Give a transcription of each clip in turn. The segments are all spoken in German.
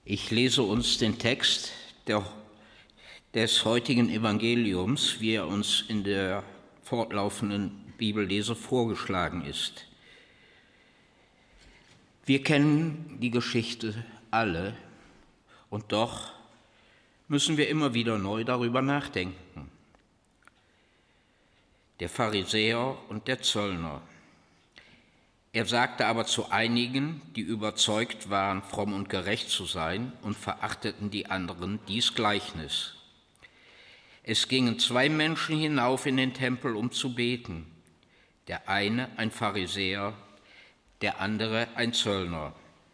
Ich lese uns den Text des heutigen Evangeliums, wie er uns in der fortlaufenden Bibellese vorgeschlagen ist. Wir kennen die Geschichte alle und doch müssen wir immer wieder neu darüber nachdenken. Der Pharisäer und der Zöllner. Er sagte aber zu einigen, die überzeugt waren, fromm und gerecht zu sein, und verachteten die anderen, dies Gleichnis. Es gingen zwei Menschen hinauf in den Tempel, um zu beten. Der eine ein Pharisäer, der andere ein Zöllner.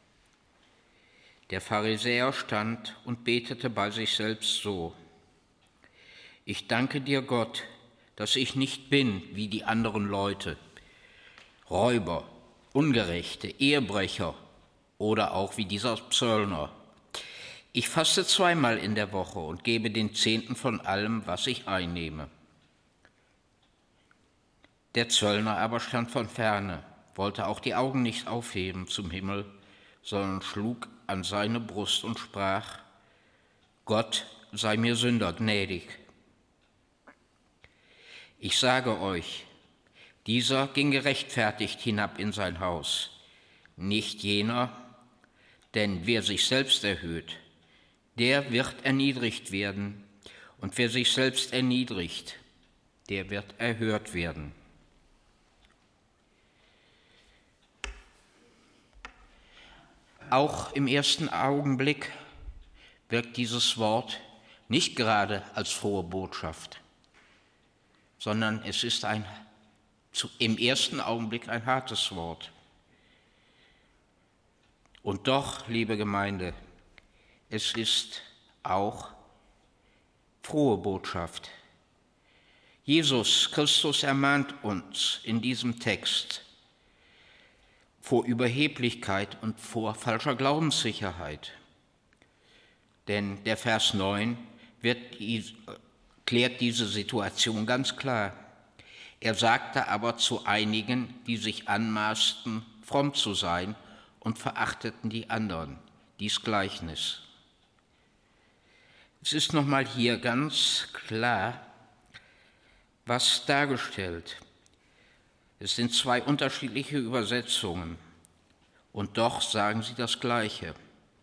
Der Pharisäer stand und betete bei sich selbst so: Ich danke dir, Gott, dass ich nicht bin wie die anderen Leute, Räuber, Ungerechte, Ehebrecher oder auch wie dieser Zöllner. Ich faste zweimal in der Woche und gebe den Zehnten von allem, was ich einnehme. Der Zöllner aber stand von ferne, wollte auch die Augen nicht aufheben zum Himmel, sondern schlug an seine Brust und sprach: Gott sei mir Sünder gnädig. Ich sage euch, dieser ging gerechtfertigt hinab in sein Haus, nicht jener, denn wer sich selbst erhöht, der wird erniedrigt werden, und wer sich selbst erniedrigt, der wird erhört werden. Auch im ersten Augenblick wirkt dieses Wort nicht gerade als frohe Botschaft, sondern es ist im ersten Augenblick ein hartes Wort. Und doch, liebe Gemeinde, es ist auch frohe Botschaft. Jesus Christus ermahnt uns in diesem Text vor Überheblichkeit und vor falscher Glaubenssicherheit. Denn der Vers 9 klärt diese Situation ganz klar. Er sagte aber zu einigen, die sich anmaßten, fromm zu sein, und verachteten die anderen, dies Gleichnis. Es ist nochmal hier ganz klar, was dargestellt. Es sind zwei unterschiedliche Übersetzungen, und doch sagen sie das Gleiche.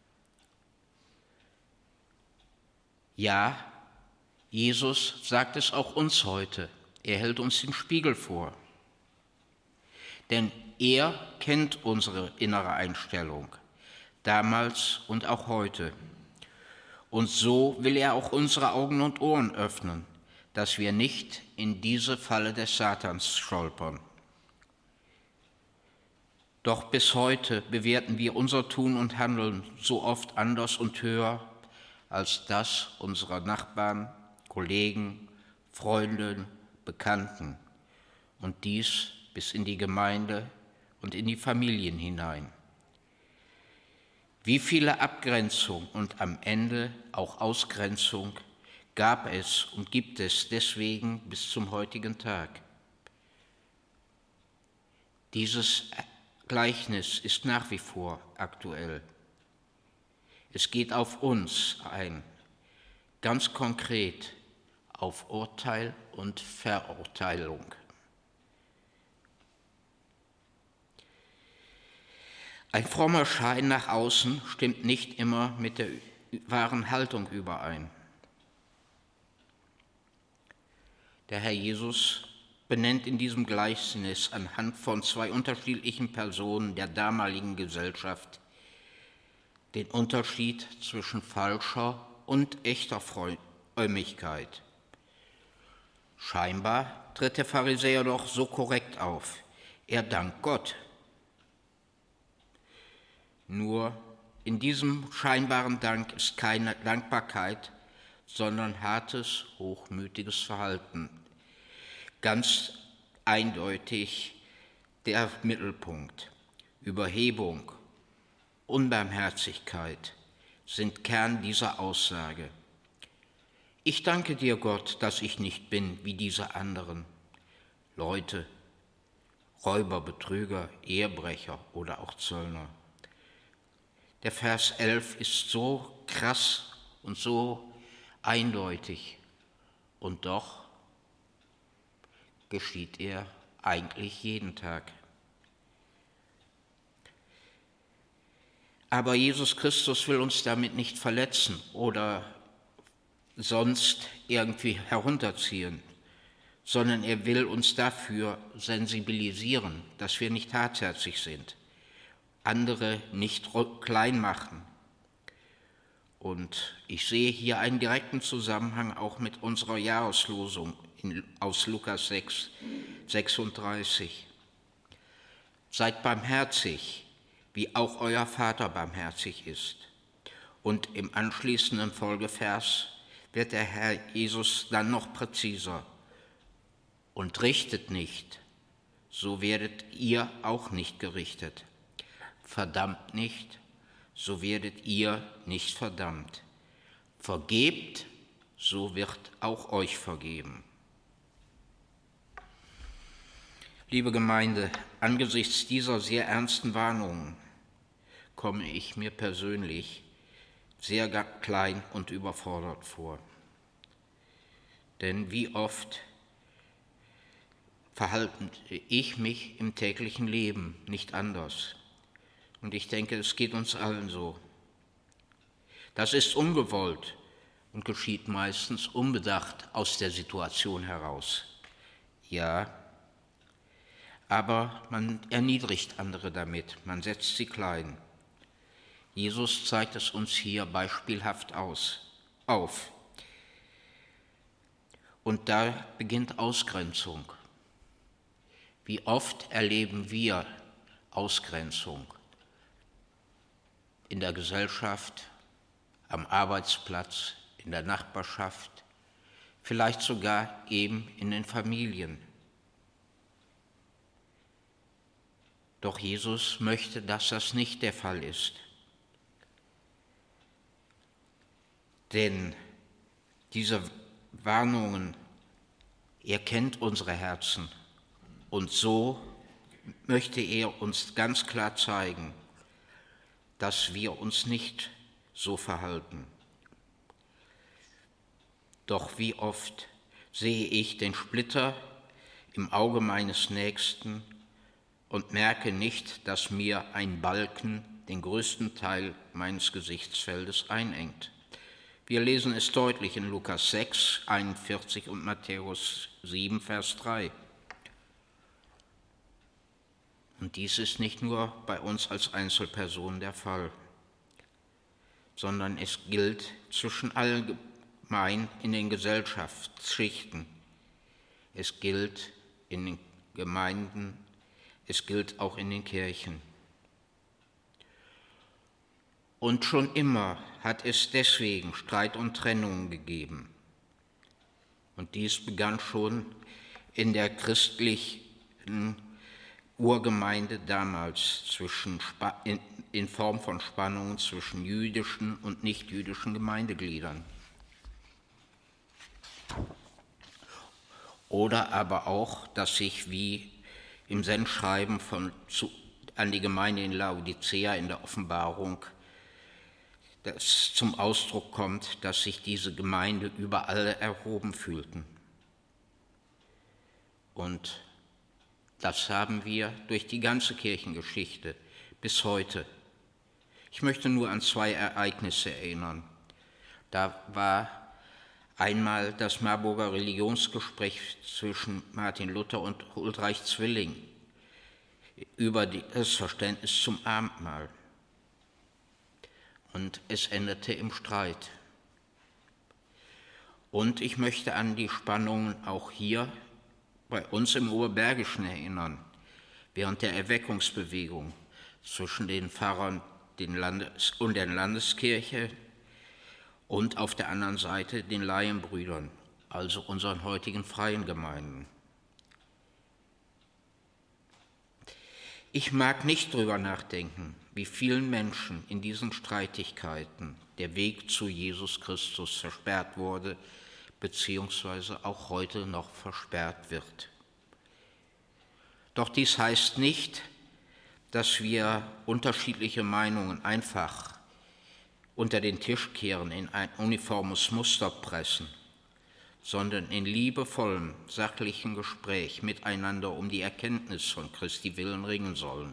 Ja, Jesus sagt es auch uns heute. Er hält uns den Spiegel vor. Denn er kennt unsere innere Einstellung, damals und auch heute. Und so will er auch unsere Augen und Ohren öffnen, dass wir nicht in diese Falle des Satans stolpern. Doch bis heute bewerten wir unser Tun und Handeln so oft anders und höher als das unserer Nachbarn, Kollegen, Freunde, Bekannten, und dies bis in die Gemeinde und in die Familien hinein. Wie viele Abgrenzung und am Ende auch Ausgrenzung gab es und gibt es deswegen bis zum heutigen Tag. Dieses Gleichnis ist nach wie vor aktuell. Es geht auf uns ein, ganz konkret auf Urteil und Verurteilung. Ein frommer Schein nach außen stimmt nicht immer mit der wahren Haltung überein. Der Herr Jesus benennt in diesem Gleichnis anhand von zwei unterschiedlichen Personen der damaligen Gesellschaft den Unterschied zwischen falscher und echter Frömmigkeit. Scheinbar tritt der Pharisäer doch so korrekt auf. Er dankt Gott. Nur in diesem scheinbaren Dank ist keine Dankbarkeit, sondern hartes, hochmütiges Verhalten. Ganz eindeutig der Mittelpunkt. Überhebung, Unbarmherzigkeit sind Kern dieser Aussage. Ich danke dir, Gott, dass ich nicht bin wie diese anderen Leute, Räuber, Betrüger, Ehebrecher oder auch Zöllner. Der Vers 11 ist so krass und so eindeutig. Und doch geschieht er eigentlich jeden Tag. Aber Jesus Christus will uns damit nicht verletzen oder sonst irgendwie herunterziehen, sondern er will uns dafür sensibilisieren, dass wir nicht hartherzig sind, andere nicht klein machen. Und ich sehe hier einen direkten Zusammenhang auch mit unserer Jahreslosung aus Lukas 6, 36. Seid barmherzig, wie auch euer Vater barmherzig ist. Und im anschließenden Folgevers wird der Herr Jesus dann noch präziser. Und richtet nicht, so werdet ihr auch nicht gerichtet. Verdammt nicht, so werdet ihr nicht verdammt. Vergebt, so wird auch euch vergeben. Liebe Gemeinde, angesichts dieser sehr ernsten Warnungen komme ich mir persönlich sehr klein und überfordert vor. Denn wie oft verhalte ich mich im täglichen Leben nicht anders? Und ich denke, es geht uns allen so. Das ist ungewollt und geschieht meistens unbedacht aus der Situation heraus. Ja, aber man erniedrigt andere damit, man setzt sie klein. Jesus zeigt es uns hier beispielhaft auf. Und da beginnt Ausgrenzung. Wie oft erleben wir Ausgrenzung in der Gesellschaft, am Arbeitsplatz, in der Nachbarschaft, vielleicht sogar eben in den Familien. Doch Jesus möchte, dass das nicht der Fall ist. Denn diese Warnungen, er kennt unsere Herzen und so möchte er uns ganz klar zeigen, dass wir uns nicht so verhalten. Doch wie oft sehe ich den Splitter im Auge meines Nächsten und merke nicht, dass mir ein Balken den größten Teil meines Gesichtsfeldes einengt. Wir lesen es deutlich in Lukas 6, 41 und Matthäus 7, Vers 3. Und dies ist nicht nur bei uns als Einzelpersonen der Fall, sondern es gilt zwischen allgemein in den Gesellschaftsschichten. Es gilt in den Gemeinden, es gilt auch in den Kirchen. Und schon immer hat es deswegen Streit und Trennungen gegeben. Und dies begann schon in der christlichen Urgemeinde damals in Form von Spannungen zwischen jüdischen und nichtjüdischen Gemeindegliedern. Oder aber auch, dass sich wie im Sendschreiben an die Gemeinde in Laodicea in der Offenbarung das zum Ausdruck kommt, dass sich diese Gemeinde über alle erhoben fühlten. Und das haben wir durch die ganze Kirchengeschichte bis heute. Ich möchte nur an 2 Ereignisse erinnern. Da war einmal das Marburger Religionsgespräch zwischen Martin Luther und Huldreich Zwilling über das Verständnis zum Abendmahl. Und es endete im Streit. Und ich möchte an die Spannungen auch hier bei uns im Oberbergischen erinnern, während der Erweckungsbewegung zwischen den Pfarrern und der Landeskirche und auf der anderen Seite den Laienbrüdern, also unseren heutigen freien Gemeinden. Ich mag nicht drüber nachdenken, wie vielen Menschen in diesen Streitigkeiten der Weg zu Jesus Christus versperrt wurde, beziehungsweise auch heute noch versperrt wird. Doch dies heißt nicht, dass wir unterschiedliche Meinungen einfach unter den Tisch kehren, in ein uniformes Muster pressen, sondern in liebevollem, sachlichen Gespräch miteinander um die Erkenntnis von Christi Willen ringen sollen.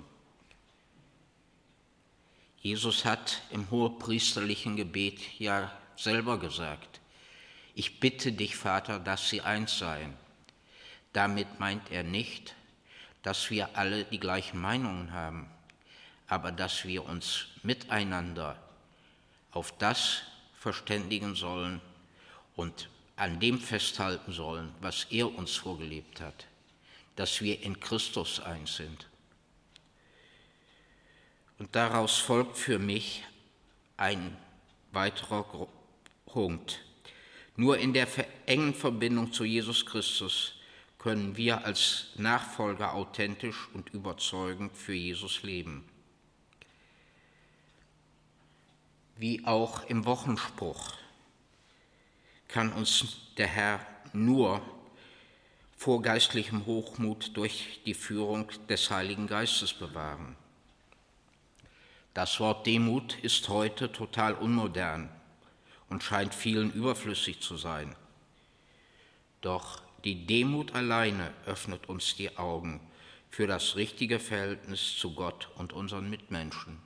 Jesus hat im hohepriesterlichen Gebet ja selber gesagt: Ich bitte dich, Vater, dass sie eins seien. Damit meint er nicht, dass wir alle die gleichen Meinungen haben, aber dass wir uns miteinander auf das verständigen sollen und an dem festhalten sollen, was er uns vorgelebt hat, dass wir in Christus eins sind. Und daraus folgt für mich ein weiterer Punkt. Nur in der engen Verbindung zu Jesus Christus können wir als Nachfolger authentisch und überzeugend für Jesus leben. Wie auch im Wochenspruch kann uns der Herr nur vor geistlichem Hochmut durch die Führung des Heiligen Geistes bewahren. Das Wort Demut ist heute total unmodern und scheint vielen überflüssig zu sein. Doch die Demut alleine öffnet uns die Augen für das richtige Verhältnis zu Gott und unseren Mitmenschen.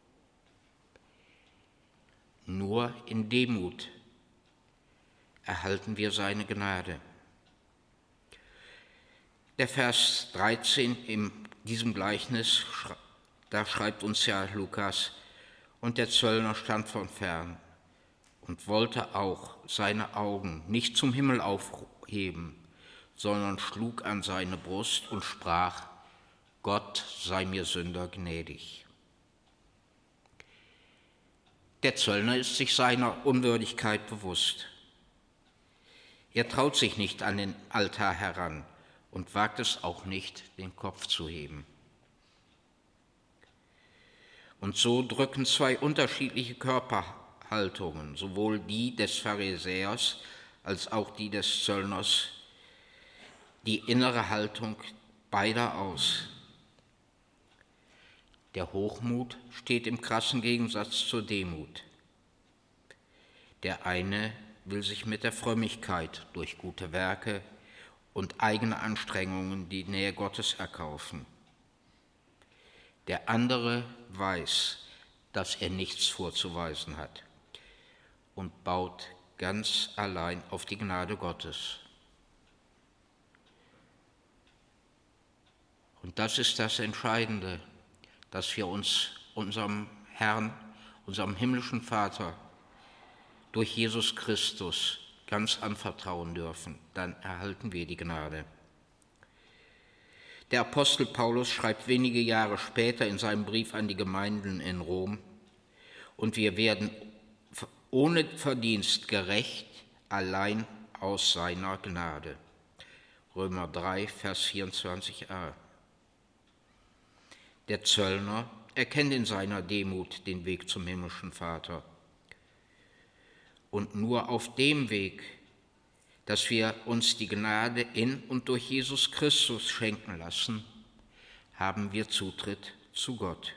Nur in Demut erhalten wir seine Gnade. Der Vers 13 in diesem Gleichnis, da schreibt uns ja Lukas: Und der Zöllner stand von fern und wollte auch seine Augen nicht zum Himmel aufheben, sondern schlug an seine Brust und sprach: Gott sei mir Sünder gnädig. Der Zöllner ist sich seiner Unwürdigkeit bewusst. Er traut sich nicht an den Altar heran und wagt es auch nicht, den Kopf zu heben. Und so drücken zwei unterschiedliche Körperhaltungen, sowohl die des Pharisäers als auch die des Zöllners, die innere Haltung beider aus. Der Hochmut steht im krassen Gegensatz zur Demut. Der eine will sich mit der Frömmigkeit durch gute Werke und eigene Anstrengungen die Nähe Gottes erkaufen. Der andere weiß, dass er nichts vorzuweisen hat und baut ganz allein auf die Gnade Gottes. Und das ist das Entscheidende, dass wir uns unserem Herrn, unserem himmlischen Vater, durch Jesus Christus ganz anvertrauen dürfen. Dann erhalten wir die Gnade. Der Apostel Paulus schreibt wenige Jahre später in seinem Brief an die Gemeinden in Rom: Und wir werden ohne Verdienst gerecht, allein aus seiner Gnade. Römer 3, Vers 24a. Der Zöllner erkennt in seiner Demut den Weg zum himmlischen Vater. Und nur auf dem Weg, dass wir uns die Gnade in und durch Jesus Christus schenken lassen, haben wir Zutritt zu Gott.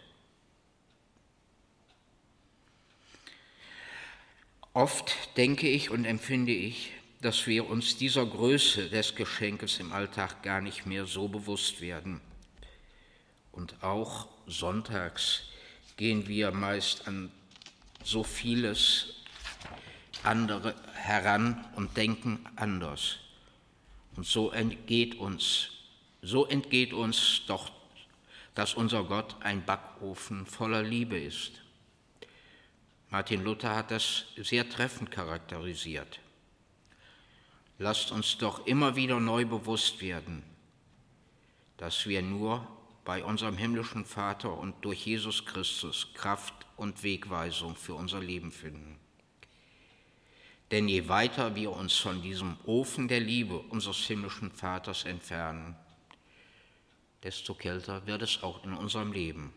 Oft denke ich und empfinde ich, dass wir uns dieser Größe des Geschenkes im Alltag gar nicht mehr so bewusst werden. Und auch sonntags gehen wir meist an so vieles andere heran und denken anders. Und so entgeht uns doch, dass unser Gott ein Backofen voller Liebe ist. Martin Luther hat das sehr treffend charakterisiert. Lasst uns doch immer wieder neu bewusst werden, dass wir nur bei unserem himmlischen Vater und durch Jesus Christus Kraft und Wegweisung für unser Leben finden. Denn je weiter wir uns von diesem Ofen der Liebe unseres himmlischen Vaters entfernen, desto kälter wird es auch in unserem Leben.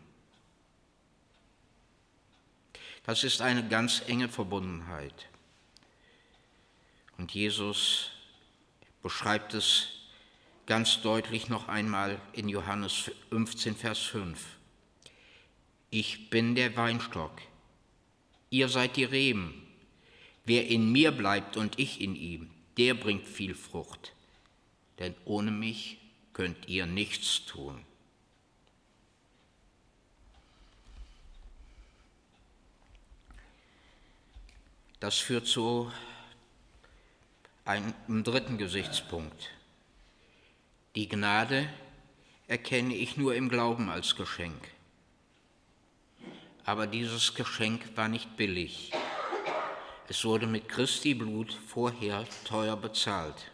Das ist eine ganz enge Verbundenheit. Und Jesus beschreibt es ganz deutlich noch einmal in Johannes 15, Vers 5. Ich bin der Weinstock, ihr seid die Reben. Wer in mir bleibt und ich in ihm, der bringt viel Frucht, denn ohne mich könnt ihr nichts tun. Das führt zu einem dritten Gesichtspunkt. Die Gnade erkenne ich nur im Glauben als Geschenk. Aber dieses Geschenk war nicht billig. Es wurde mit Christi Blut vorher teuer bezahlt.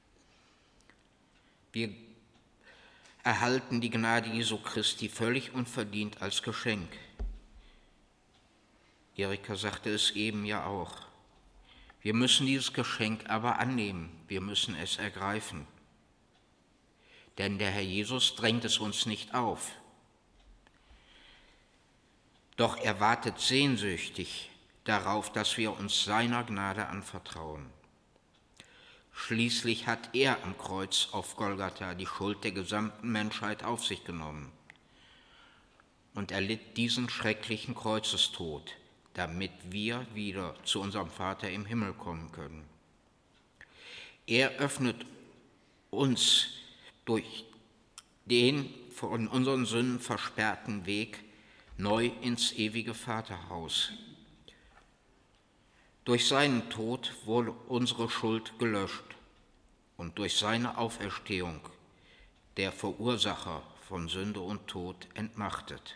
Wir erhalten die Gnade Jesu Christi völlig unverdient als Geschenk. Erika sagte es eben ja auch. Wir müssen dieses Geschenk aber annehmen, wir müssen es ergreifen. Denn der Herr Jesus drängt es uns nicht auf. Doch er wartet sehnsüchtig darauf, dass wir uns seiner Gnade anvertrauen. Schließlich hat er am Kreuz auf Golgatha die Schuld der gesamten Menschheit auf sich genommen. Und er litt diesen schrecklichen Kreuzestod, damit wir wieder zu unserem Vater im Himmel kommen können. Er öffnet uns durch den von unseren Sünden versperrten Weg neu ins ewige Vaterhaus. Durch seinen Tod wurde unsere Schuld gelöscht und durch seine Auferstehung der Verursacher von Sünde und Tod entmachtet.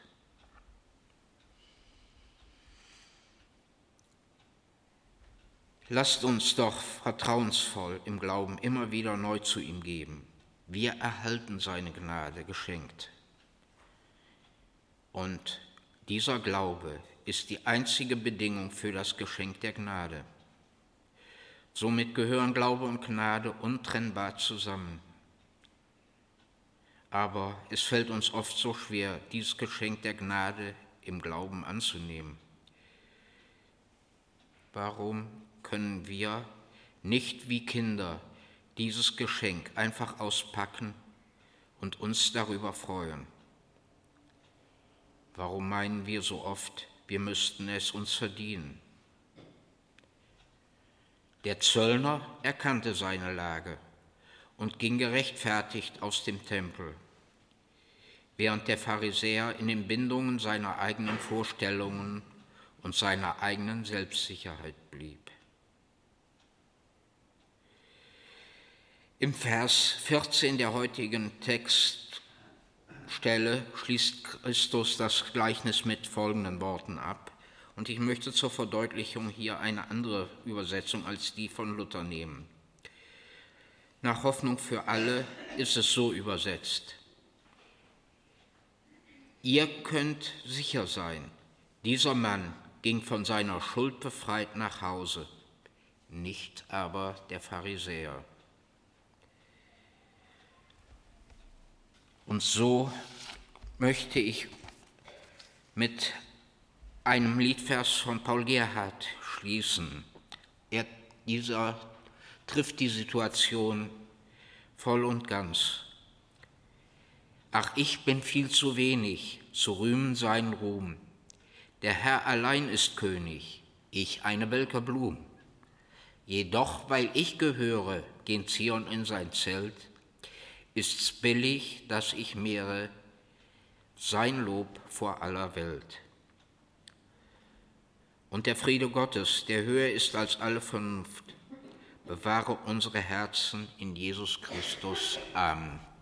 Lasst uns doch vertrauensvoll im Glauben immer wieder neu zu ihm geben. Wir erhalten seine Gnade geschenkt. Und dieser Glaube ist die einzige Bedingung für das Geschenk der Gnade. Somit gehören Glaube und Gnade untrennbar zusammen. Aber es fällt uns oft so schwer, dieses Geschenk der Gnade im Glauben anzunehmen. Warum können wir nicht wie Kinder dieses Geschenk einfach auspacken und uns darüber freuen? Warum meinen wir so oft, wir müssten es uns verdienen? Der Zöllner erkannte seine Lage und ging gerechtfertigt aus dem Tempel, während der Pharisäer in den Bindungen seiner eigenen Vorstellungen und seiner eigenen Selbstsicherheit blieb. Im Vers 14 der heutigen Textstelle schließt Christus das Gleichnis mit folgenden Worten ab. Und ich möchte zur Verdeutlichung hier eine andere Übersetzung als die von Luther nehmen. Nach Hoffnung für alle ist es so übersetzt: Ihr könnt sicher sein, dieser Mann ging von seiner Schuld befreit nach Hause, nicht aber der Pharisäer. Und so möchte ich mit einem Liedvers von Paul Gerhardt schließen. Dieser trifft die Situation voll und ganz. Ach, ich bin viel zu wenig, zu rühmen seinen Ruhm. Der Herr allein ist König, ich eine welke Blum. Jedoch, weil ich gehöre, gen Zion in sein Zelt, ist's billig, dass ich mehre sein Lob vor aller Welt. Und der Friede Gottes, der höher ist als alle Vernunft, bewahre unsere Herzen in Jesus Christus. Amen.